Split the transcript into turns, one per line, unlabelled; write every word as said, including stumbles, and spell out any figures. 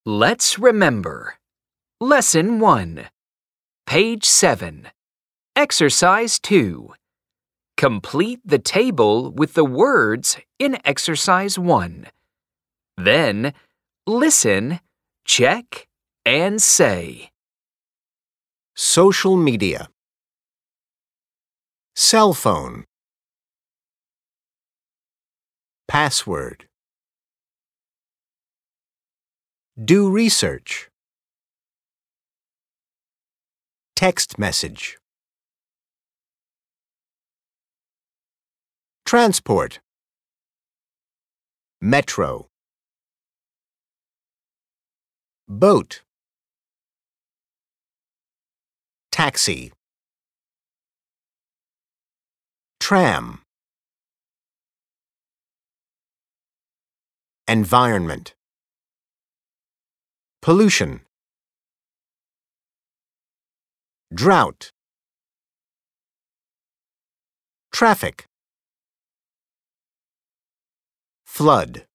Let's remember. Lesson one. Page seven. Exercise two. Complete the table with the words in Exercise one. Then, listen, check, and say.
Social media. Cell phone. Password. Do research. Text message. Transport. Metro. Boat. Taxi. Tram. Environment. Pollution. Drought. Traffic. Flood.